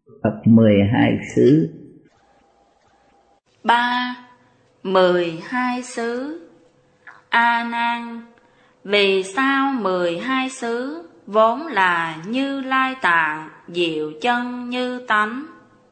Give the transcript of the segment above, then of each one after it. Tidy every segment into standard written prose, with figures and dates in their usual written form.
Phật 12 xứ. 3. 12 xứ. A Nan, vì sao 12 xứ vốn là Như Lai Tạng, diệu chân như tánh?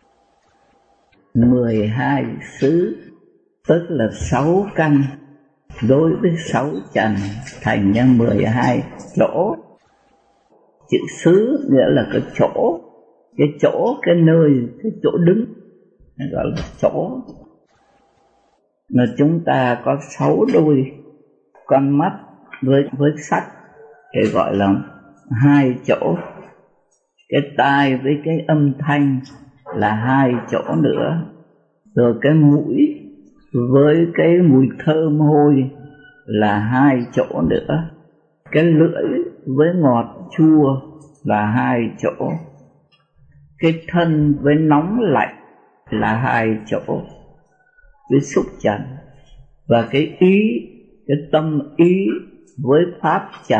12 xứ tức là 6 căn đối với 6 trần thành ra 12 chỗ. Chữ xứ nghĩa là cái chỗ, cái nơi, cái chỗ đứng gọi là chỗ. Mà chúng ta có 6 đôi con mắt với sắc thì gọi là 2 chỗ. Cái tai với cái âm thanh là 2 chỗ nữa. Rồi cái mũi với cái mùi thơm hôi là 2 chỗ nữa. Cái lưỡi với ngọt chua là 2 chỗ. Cái thân với nóng lạnh là 2 chỗ. Cái xúc trần và cái ý, cái tâm ý với pháp trần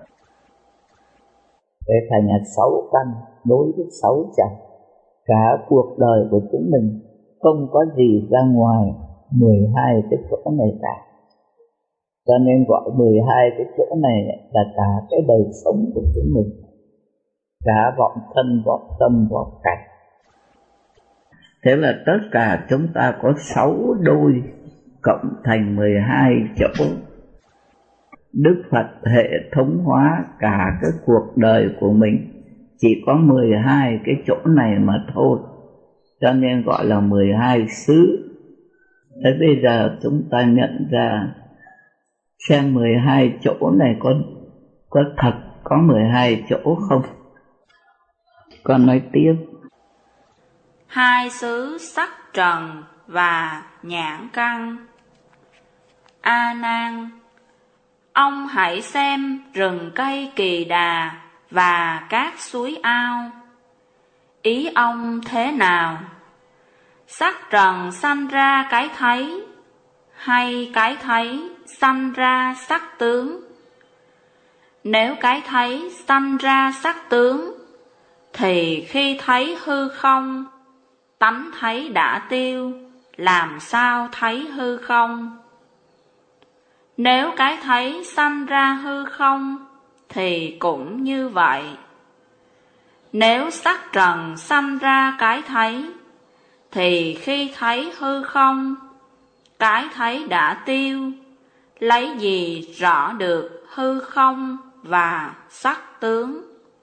để thành là 6 căn đối với 6 trần. Cả cuộc đời của chúng mình không có gì ra ngoài 12 cái chỗ này cả. Cho nên gọi 12 cái chỗ này là cả cái đời sống của chúng mình, cả vọng thân, vọng tâm, vọng cảnh. Thế là tất cả chúng ta có 6 đôi cộng thành 12 chỗ. Đức Phật hệ thống hóa cả cái cuộc đời của mình chỉ có 12 cái chỗ này mà thôi, cho nên gọi là 12 xứ. Thế bây giờ chúng ta nhận ra xem 12 chỗ này có thật có 12 chỗ không? Con nói tiếp. 2 xứ sắc trần và nhãn căn. A Nan, ông hãy xem rừng cây kỳ đà và các suối ao. Ý ông thế nào? Sắc trần sanh ra cái thấy, hay cái thấy sanh ra sắc tướng? Nếu cái thấy sanh ra sắc tướng, thì khi thấy hư không, tánh thấy đã tiêu, làm sao thấy hư không? Nếu cái thấy sanh ra hư không, thì cũng như vậy. Nếu sắc trần sanh ra cái thấy, thì khi thấy hư không, cái thấy đã tiêu, lấy gì rõ được hư không và sắc tướng?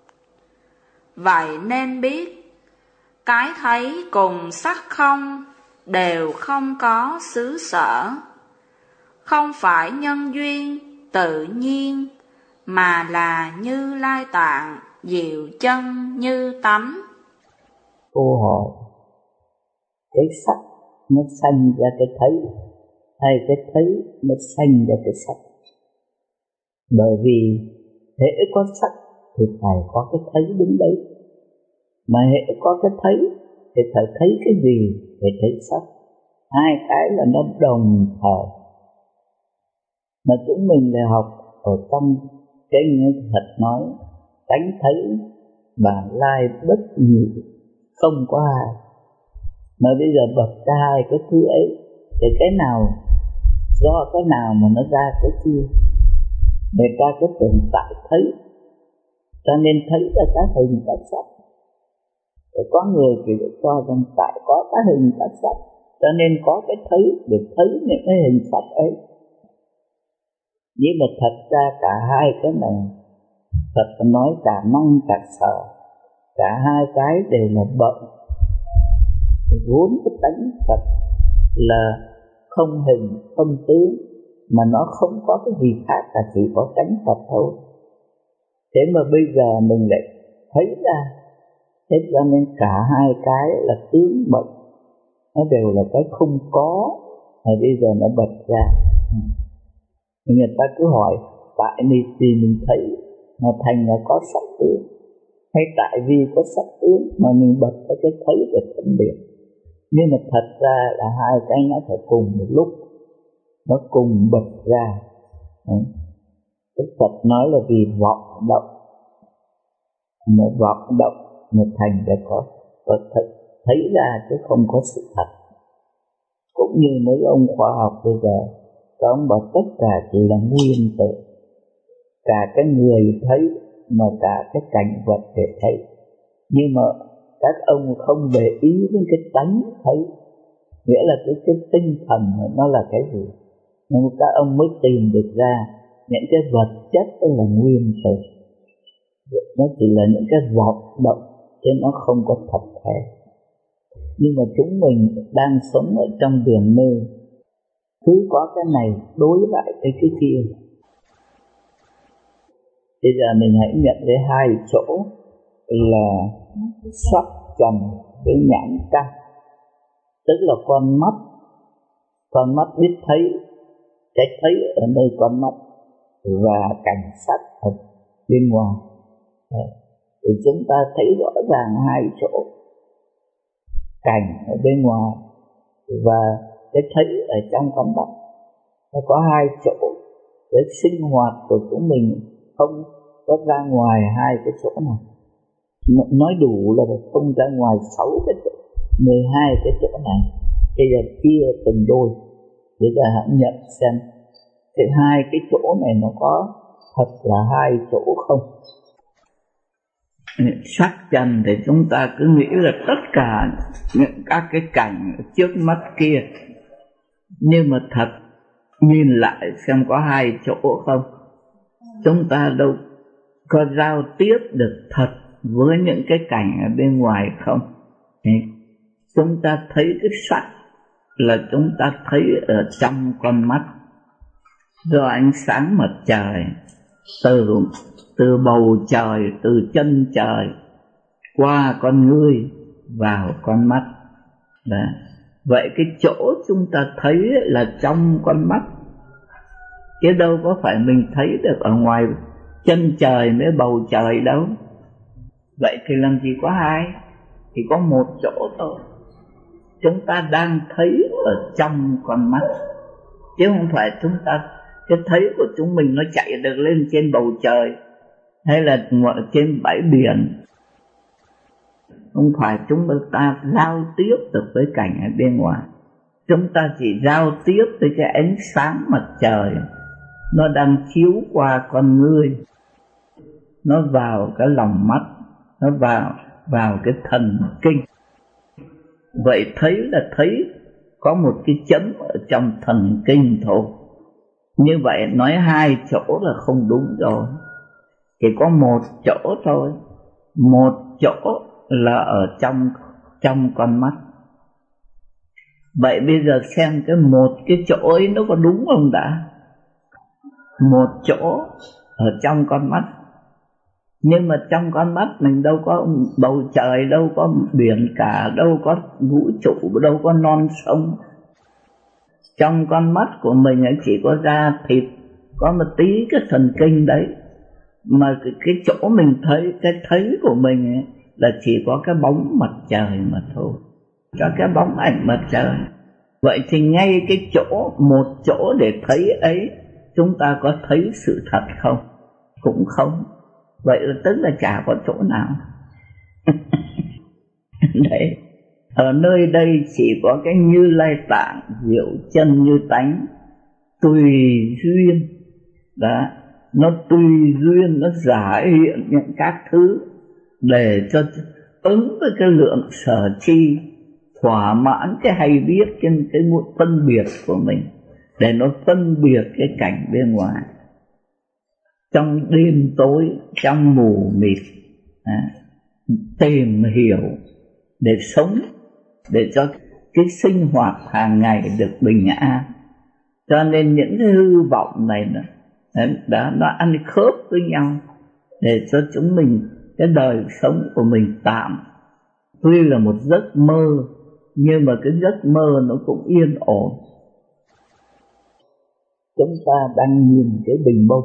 Vậy nên biết, cái thấy cùng sắc không đều không có xứ sở, không phải nhân duyên tự nhiên, mà là Như Lai Tạng, diệu chân như tánh. Câu hỏi: cái sắc nó sanh ra cái thấy, hay cái thấy nó sanh ra cái sắc? Bởi vì hễ có sắc thì phải có cái thấy đứng đấy, mà hễ có cái thấy thì phải thấy cái gì để thấy sắc. Hai cái là nó đồng thời. Mà chúng mình lại học ở trong kinh Phật nói tánh thấy bản lai bất nhị, không có hai. Mà bây giờ bật ra hai cái thứ ấy thì cái nào do cái nào mà nó ra cái kia? Người ta có tồn tại thấy, cho nên thấy ra các hình các sắc. Để có người thì cho rằng tại có các hình các sắc, cho nên có cái thấy để thấy những cái hình sắc ấy. Nhưng mà thật ra cả hai cái này, Phật nói cả năng cả sở, cả hai cái đều là bận. Vốn cái tánh Phật là không hình không tướng, mà nó không có cái gì khác cả, chỉ có tánh Phật thôi. Thế mà bây giờ mình lại thấy ra, thế cho nên cả hai cái là tướng bận, nó đều là cái không có, mà bây giờ nó bật ra. Người ta cứ hỏi tại vì mình thấy mà thành là có sắc tướng, hay tại vì có sắc tướng mà mình bật ra cái thấy để phân biệt. Nhưng mà thật ra là hai cái nó phải cùng một lúc, nó cùng bật ra. Đức Phật nói là vì vọng động, mà vọng động mà thành để có và thấy ra chứ không có sự thật. Cũng như mấy ông khoa học bây giờ, các ông bảo tất cả chỉ là nguyên tử, cả cái người thấy mà cả cái cảnh vật để thấy. Nhưng mà các ông không để ý đến cái tánh thấy, nghĩa là cái tinh thần nó là cái gì. Nhưng các ông mới tìm được ra những cái vật chất đó là nguyên tử, nó chỉ là những cái vọng động chứ nó không có thật thể. Nhưng mà chúng mình đang sống ở trong đường mê, cứ có cái này đối lại với cái kia. Bây giờ mình hãy nhận thấy hai chỗ là sắc trần với nhãn căn, tức là con mắt biết thấy, cái thấy ở nơi con mắt và cảnh sắc ở bên ngoài. Thì chúng ta thấy rõ ràng hai chỗ, cảnh ở bên ngoài và cái thấy ở trong con mắt. Nó có hai chỗ để sinh hoạt của chúng mình không có ra ngoài hai cái chỗ này. Nói đủ là không ra ngoài 6 cái chỗ, 12 cái chỗ này. Bây giờ chia từng đôi để ta hãy nhận xem thì hai cái chỗ này nó có thật là hai chỗ không. Sắc trần thì chúng ta cứ nghĩ là tất cả những các cái cảnh trước mắt kia, nhưng mà thật nhìn lại xem có hai chỗ không. Chúng ta đâu có giao tiếp được thật với những cái cảnh ở bên ngoài không. Chúng ta thấy cái sắc là chúng ta thấy ở trong con mắt, do ánh sáng mặt trời từ bầu trời, từ chân trời qua con ngươi vào con mắt. Đó. Vậy cái chỗ chúng ta thấy là trong con mắt, chứ đâu có phải mình thấy được ở ngoài chân trời với bầu trời đâu. Vậy thì làm gì có hai, thì có một chỗ thôi. Chúng ta đang thấy ở trong con mắt, chứ không phải chúng ta, cái thấy của chúng mình nó chạy được lên trên bầu trời hay là trên bãi biển. Không phải chúng ta giao tiếp được với cảnh ở bên ngoài. Chúng ta chỉ giao tiếp với cái ánh sáng mặt trời, nó đang chiếu qua con ngươi, nó vào cái lòng mắt, nó vào cái thần kinh. Vậy thấy là thấy có một cái chấm ở trong thần kinh thôi. Như vậy nói hai chỗ là không đúng rồi. Chỉ có một chỗ thôi. Một chỗ là ở trong con mắt. Vậy bây giờ xem cái một cái chỗ ấy nó có đúng không đã? Một chỗ ở trong con mắt. Nhưng mà trong con mắt mình đâu có bầu trời, đâu có biển cả, đâu có vũ trụ, đâu có non sông. Trong con mắt của mình chỉ có da thịt, có một tí cái thần kinh đấy. Mà cái chỗ mình thấy, cái thấy của mình ấy, là chỉ có cái bóng mặt trời mà thôi, có cái bóng ảnh mặt trời. Vậy thì ngay cái chỗ, một chỗ để thấy ấy, chúng ta có thấy sự thật không? Cũng không. Vậy là tức là chả có chỗ nào. Đấy, ở nơi đây chỉ có cái Như Lai Tạng diệu chân như tánh, tùy duyên. Đó, nó tùy duyên, nó giải hiện những các thứ để cho ứng với cái lượng sở chi, thỏa mãn cái hay biết, cái phân biệt của mình, để nó phân biệt cái cảnh bên ngoài. Trong đêm tối, trong mù mịt, tìm hiểu để sống, để cho cái sinh hoạt hàng ngày được bình an. Cho nên những cái hư vọng này nó ăn khớp với nhau, để cho chúng mình, cái đời sống của mình tạm tuy là một giấc mơ, nhưng mà cái giấc mơ nó cũng yên ổn. Chúng ta đang nhìn cái bình bông.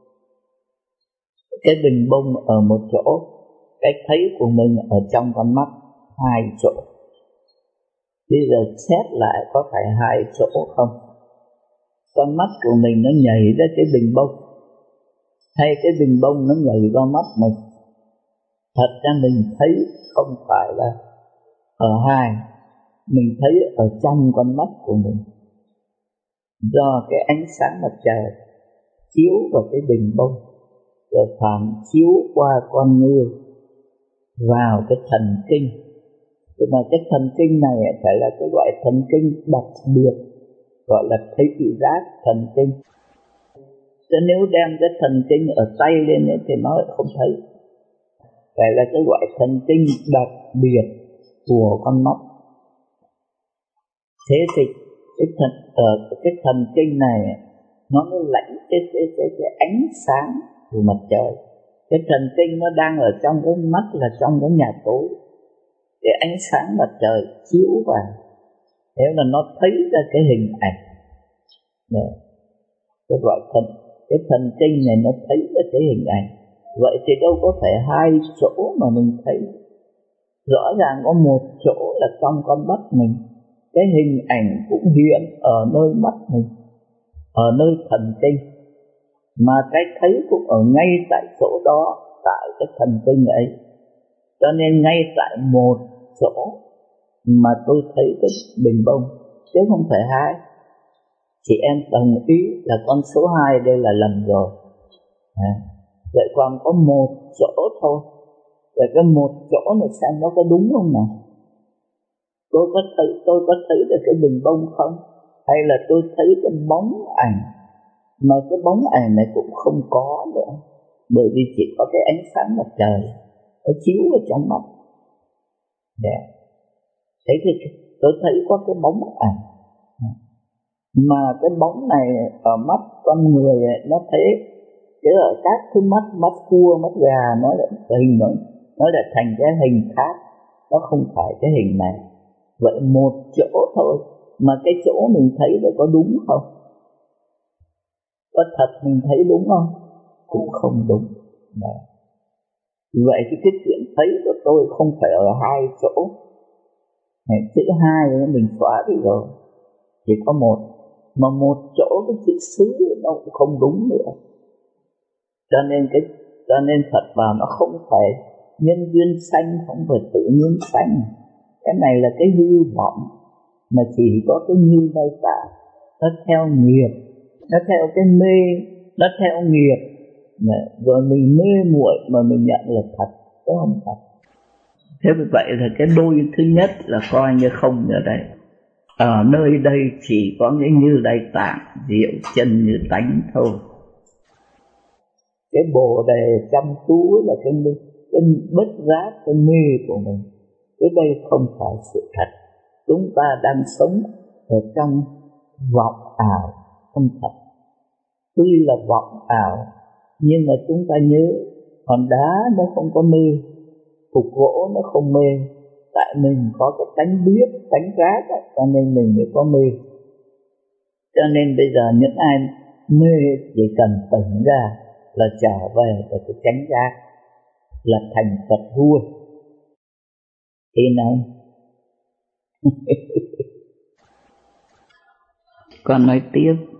Cái bình bông ở một chỗ, cái thấy của mình ở trong con mắt hai chỗ. Bây giờ xét lại có phải hai chỗ không? Con mắt của mình nó nhảy ra cái bình bông, hay cái bình bông nó nhảy vào mắt mình? Thật ra mình thấy không phải là hai, mình thấy ở trong con mắt của mình, do cái ánh sáng mặt trời chiếu vào cái bình bông rồi phản chiếu qua con người vào cái thần kinh. Nhưng mà cái thần kinh này phải là cái loại thần kinh đặc biệt, gọi là thấy giác thần kinh. Chứ nếu đem cái thần kinh ở tay lên thì nó lại không thấy. Phải là cái loại thần kinh đặc biệt của con mắt. Thế thì cái thần kinh này nó mới lãnh cái ánh sáng của mặt trời. Cái thần kinh nó đang ở trong cái mắt, là trong cái nhà tối. Cái ánh sáng mặt trời chiếu vào, thế là nó thấy ra cái hình ảnh. Cái gọi cái thần kinh này nó thấy ra cái hình ảnh. Vậy thì đâu có phải hai chỗ mà mình thấy. Rõ ràng có một chỗ là trong con mắt mình. Cái hình ảnh cũng hiện ở nơi mắt mình, ở nơi thần kinh. Mà cái thấy cũng ở ngay tại chỗ đó, tại cái thần kinh ấy. Cho nên ngay tại một chỗ mà tôi thấy cái bình bông, chứ không phải hai. Chị em đồng ý là con số 2 đây là lầm rồi. Vậy còn có một chỗ thôi. Vậy cái một chỗ này xem nó có đúng không nào? Tôi có thấy được cái bình bông không? Hay là tôi thấy cái bóng ảnh, mà cái bóng ảnh này cũng không có nữa, bởi vì chỉ có cái ánh sáng mặt trời nó chiếu vào trong mắt. Thế thì tôi thấy có cái bóng ảnh, mà cái bóng này ở mắt con người nó thấy, chứ ở các cái mắt cua, mắt gà nó lại hình, nó lại thành cái hình khác, nó không phải cái hình này. Vậy một chỗ thôi, mà cái chỗ mình thấy là có đúng không? Có thật mình thấy đúng không? Cũng không đúng. Vậy thì cái chuyện thấy của tôi không phải ở hai chỗ. Chữ hai mình xóa đi rồi, chỉ có một. Mà một chỗ cái chữ xứ nó cũng không đúng nữa. Cho nên Phật bảo nó không phải nhân duyên sanh, không phải tự nhiên sanh. Cái này là cái hư vọng, mà chỉ có cái như vay tạ. Nó theo nghiệp, nó theo cái mê, nó theo nghiệp. Rồi mình mê muội mà mình nhận là thật, chứ không thật. Thế vì vậy là cái đôi thứ nhất là coi như không ở đây. Ở nơi đây chỉ có cái như Đại Tạng, diệu chân như tánh thôi. Cái bồ đề chăm chú là cái bất giác, cái mê của mình. Cái đây không phải sự thật. Chúng ta đang sống ở trong vọng ảo, không thật. Tuy là vọng ảo, nhưng mà chúng ta nhớ, hòn đá nó không có mê, cục gỗ nó không mê. Tại mình có cái tánh biết, tánh giác, cho nên mình mới có mê. Cho nên bây giờ những ai mê chỉ cần tỉnh ra là trở về với cái chánh giác, là thành Phật vua. Thế nào? Con nói tiếp.